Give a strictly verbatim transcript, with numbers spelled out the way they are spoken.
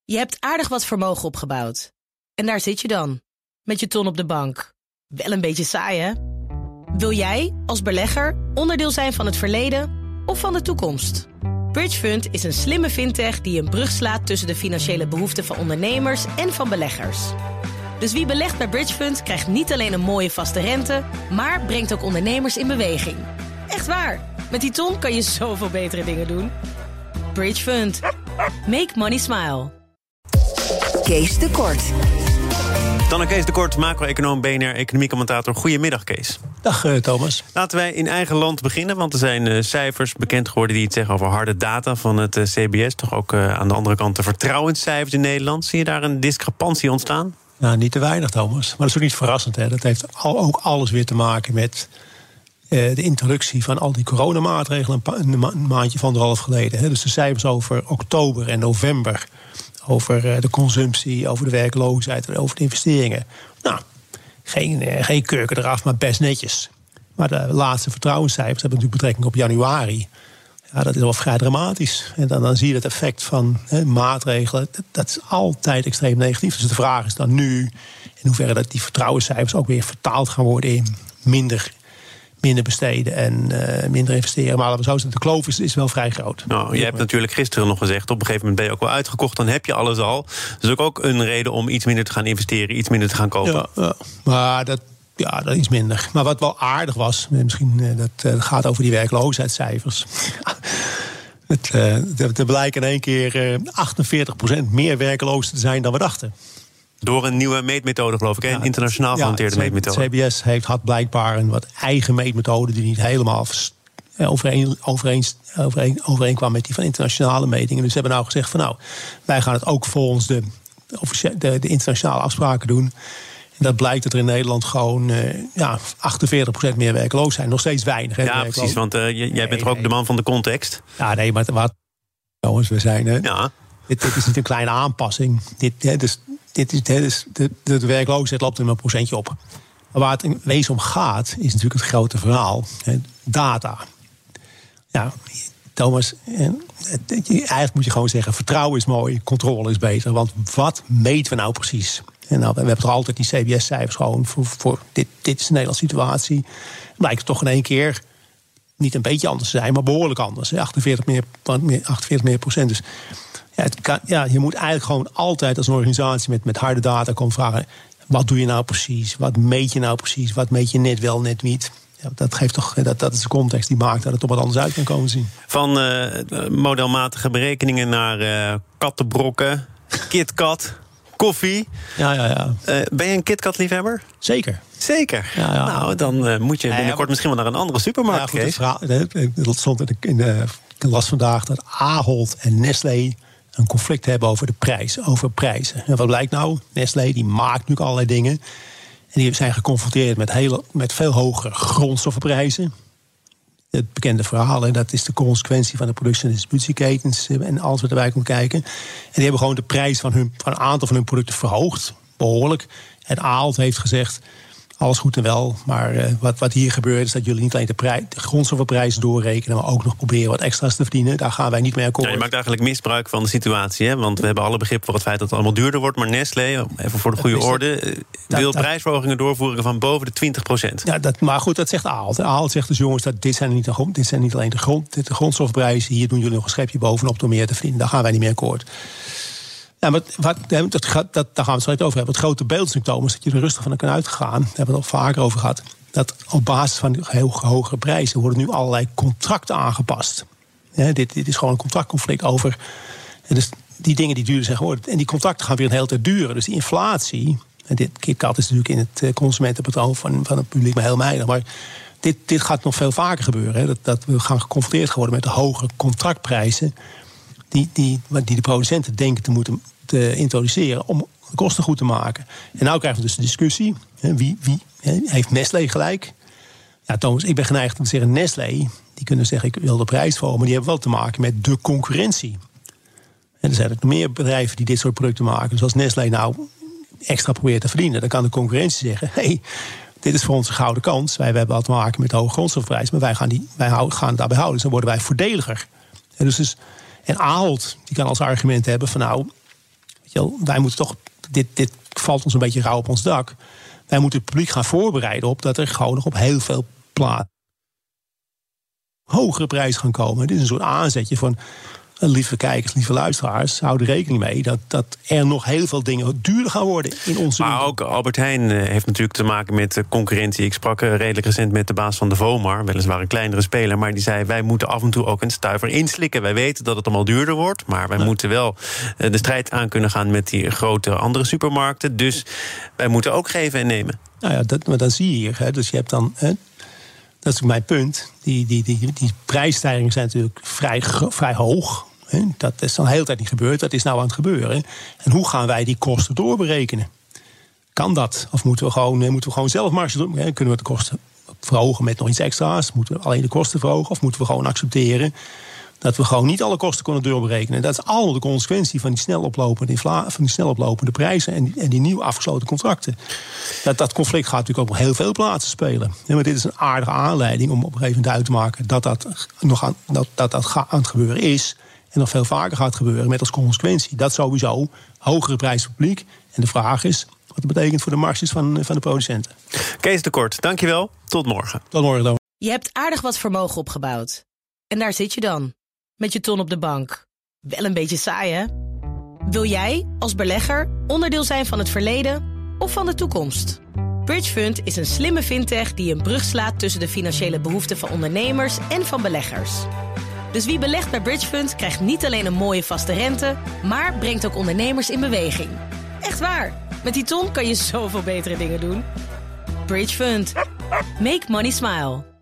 Je hebt aardig wat vermogen opgebouwd. En daar zit je dan, met je ton op de bank. Wel een beetje saai, hè? Wil jij, als belegger, onderdeel zijn van het verleden of van de toekomst? Bridgefund is een slimme fintech die een brug slaat tussen de financiële behoeften van ondernemers en van beleggers. Dus wie belegt bij Bridgefund krijgt niet alleen een mooie vaste rente, maar brengt ook ondernemers in beweging. Echt waar, met die ton kan je zoveel betere dingen doen. Bridgefund. Make money smile. Kees de Kort. Dan een Kees de Kort, macro-econoom, B N R, economiecommentator. Goedemiddag, Kees. Dag, uh, Thomas. Laten wij in eigen land beginnen, want er zijn uh, cijfers bekend geworden die iets zeggen over harde data van het uh, C B S. Toch ook uh, aan de andere kant de vertrouwenscijfers in Nederland. Zie je daar een discrepantie ontstaan? Nou, niet te weinig, Thomas. Maar dat is ook niet verrassend. Hè. Dat heeft al, ook alles weer te maken met uh, de introductie van al die coronamaatregelen een, pa- een, ma- een maandje van anderhalf geleden. Hè. Dus de cijfers over oktober en november, over uh, de consumptie, over de werkloosheid en over de investeringen. Nou, geen, uh, geen kurken eraf, maar best netjes. Maar de laatste vertrouwenscijfers hebben natuurlijk betrekking op januari. Ja, dat is wel vrij dramatisch. En dan, dan zie je het effect van he, maatregelen. Dat, dat is altijd extreem negatief. Dus de vraag is dan nu in hoeverre dat die vertrouwenscijfers ook weer vertaald gaan worden in minder, minder besteden en uh, minder investeren. Maar laten we zo zeggen, de kloof is, is wel vrij groot. Nou, je hebt natuurlijk gisteren nog gezegd, op een gegeven moment ben je ook wel uitgekocht, dan heb je alles al. Dus ook, ook een reden om iets minder te gaan investeren, iets minder te gaan kopen. Ja, ja. Maar dat... Ja, dat is iets minder. Maar wat wel aardig was, misschien dat uh, gaat over die werkloosheidscijfers. het, uh, er blijken in één keer uh, achtenveertig procent meer werklozen te zijn dan we dachten. Door een nieuwe meetmethode, geloof ik, hè? Een internationaal gehanteerde ja, meetmethode. Het C B S heeft, had blijkbaar een wat eigen meetmethode die niet helemaal overeen, overeen, overeen, overeenkwam met die van internationale metingen. Dus ze hebben nou gezegd van nou, wij gaan het ook volgens de, de, de internationale afspraken doen. En dat blijkt dat er in Nederland gewoon uh, ja, achtenveertig procent meer werkloos zijn. Nog steeds weinig. Hè, ja, precies, want uh, jij nee, bent toch ook nee. de man van de context? Ja, nee, maar wat... Jongens, we zijn... Hè, ja. dit, dit is niet een kleine aanpassing. Dit, hè, dus, dit is, hè, dus de, de werkloosheid loopt er maar een procentje op. Maar waar het in wezen om gaat, is natuurlijk het grote verhaal. Hè, data. Ja, Thomas, eigenlijk moet je gewoon zeggen, vertrouwen is mooi, controle is beter. Want wat meten we nou precies? En nou, we hebben toch altijd die C B S-cijfers gewoon voor, voor dit, dit is de Nederlandse situatie. Blijkt het toch in één keer niet een beetje anders te zijn, maar behoorlijk anders. achtenveertig meer, achtenveertig meer procent. Dus ja, het kan, ja, je moet eigenlijk gewoon altijd als een organisatie met, met harde data komen vragen, wat doe je nou precies? Wat meet je nou precies? Wat meet je net wel, net niet? Ja, dat geeft toch, dat, dat is de context die maakt dat het toch wat anders uit kan komen zien. Van uh, modelmatige berekeningen naar uh, kattenbrokken, KitKat, koffie. Ja, ja, ja. Uh, ben je een KitKat-liefhebber? Zeker. Zeker? Ja, ja. Nou, dan uh, moet je binnenkort ja, ja, misschien wel naar een andere supermarkt. Ja, goed, dat stond in de, in de, ik las vandaag dat Ahold en Nestlé een conflict hebben over de prijs, over prijzen. En wat blijkt nou? Nestlé die maakt natuurlijk allerlei dingen. En die zijn geconfronteerd met, hele, met veel hogere grondstoffenprijzen. Het bekende verhaal, en dat is de consequentie van de productie- en distributieketens en alles wat erbij komt kijken. En die hebben gewoon de prijs van, hun, van een aantal van hun producten verhoogd, behoorlijk. En Ahold heeft gezegd, alles goed en wel, maar uh, wat, wat hier gebeurt is dat jullie niet alleen de, prij, de grondstoffenprijs doorrekenen, maar ook nog proberen wat extra's te verdienen. Daar gaan wij niet mee akkoord. Ja, je maakt eigenlijk misbruik van de situatie, hè? Want we hebben alle begrip voor het feit dat het allemaal duurder wordt. Maar Nestlé, even voor de goede orde, dat, wil dat, prijsverhogingen doorvoeren van boven de twintig procent. Ja, dat, maar goed, dat zegt Ahold. Ahold zegt dus, jongens, dat dit, zijn niet de, dit zijn niet alleen de, grond, de grondstoffenprijzen. Hier doen jullie nog een schepje bovenop door meer te verdienen. Daar gaan wij niet mee akkoord. Ja, maar wat, dat, dat, dat, daar gaan we het straks over hebben. Het grote beeld is natuurlijk, Thomas, dat je er rustig van kan uitgaan. Daar hebben we het al vaker over gehad. Dat op basis van de heel hogere prijzen worden nu allerlei contracten aangepast. Ja, dit, dit is gewoon een contractconflict over. En dus die dingen die duurder zijn geworden. En die contracten gaan weer een hele tijd duren. Dus die inflatie. En dit KitKat is natuurlijk in het consumentenpatroon van, van het publiek maar heel weinig. Maar dit, dit gaat nog veel vaker gebeuren. Hè. Dat, dat we gaan geconfronteerd worden met de hogere contractprijzen. Die, die, die de producenten denken te moeten te introduceren om de kosten goed te maken. En nou krijgen we dus de discussie. Hè, wie, wie hè, heeft Nestlé gelijk? Ja, Thomas, ik ben geneigd om te zeggen Nestlé. Die kunnen zeggen, ik wil de prijs verhogen. Maar die hebben wel te maken met de concurrentie. En er zijn ook meer bedrijven die dit soort producten maken. Dus als Nestlé nou extra probeert te verdienen, dan kan de concurrentie zeggen, hey, dit is voor ons een gouden kans. Wij hebben wat te maken met de hoge grondstofprijs, maar wij gaan, die, wij gaan het daarbij houden. Dus dan worden wij voordeliger. En, dus, dus, en Ahold die kan als argument hebben van nou, Weet je wel, wij moeten toch, dit, dit valt ons een beetje rauw op ons dak. Wij moeten het publiek gaan voorbereiden op dat er gewoon nog op heel veel plaatsen hogere prijzen gaan komen. Dit is een soort aanzetje van, lieve kijkers, lieve luisteraars, hou er rekening mee dat, dat er nog heel veel dingen duurder gaan worden in onze Maar ook Albert Heijn heeft natuurlijk te maken met concurrentie. Ik sprak redelijk recent met de baas van de Vomar, weliswaar een kleinere speler, maar die zei, wij moeten af en toe ook een stuiver inslikken. Wij weten dat het allemaal duurder wordt, maar wij ja. moeten wel de strijd aan kunnen gaan met die grote andere supermarkten. Dus wij moeten ook geven en nemen. Nou ja, dat, maar dan zie je hier, hè, dus je hebt dan, hè, dat is mijn punt, die, die, die, die prijsstijgingen zijn natuurlijk vrij, vrij hoog. Dat is dan de hele tijd niet gebeurd. Dat is nou aan het gebeuren. En hoe gaan wij die kosten doorberekenen? Kan dat? Of moeten we gewoon, moeten we gewoon zelf marge doen? Kunnen we de kosten verhogen met nog iets extra's? Moeten we alleen de kosten verhogen? Of moeten we gewoon accepteren dat we gewoon niet alle kosten kunnen doorberekenen? Dat is allemaal de consequentie van die snel oplopende, infla- van die snel oplopende prijzen en die, en die nieuw afgesloten contracten. Dat, dat conflict gaat natuurlijk ook op heel veel plaatsen spelen. Ja, maar dit is een aardige aanleiding om op een gegeven moment uit te maken dat dat nog aan, dat, dat, dat aan het gebeuren is. En nog veel vaker gaat gebeuren met als consequentie. Dat sowieso hogere prijs voor het publiek. En de vraag is wat het betekent voor de marges van, van de producenten. Kees de Kort, dankjewel. Tot morgen. Tot morgen dan. Je hebt aardig wat vermogen opgebouwd. En daar zit je dan. Met je ton op de bank. Wel een beetje saai, hè? Wil jij, als belegger, onderdeel zijn van het verleden of van de toekomst? Bridgefund is een slimme fintech die een brug slaat tussen de financiële behoeften van ondernemers en van beleggers. Dus wie belegt bij Bridgefund krijgt niet alleen een mooie vaste rente, maar brengt ook ondernemers in beweging. Echt waar. Met die ton kan je zoveel betere dingen doen. Bridgefund. Make money smile.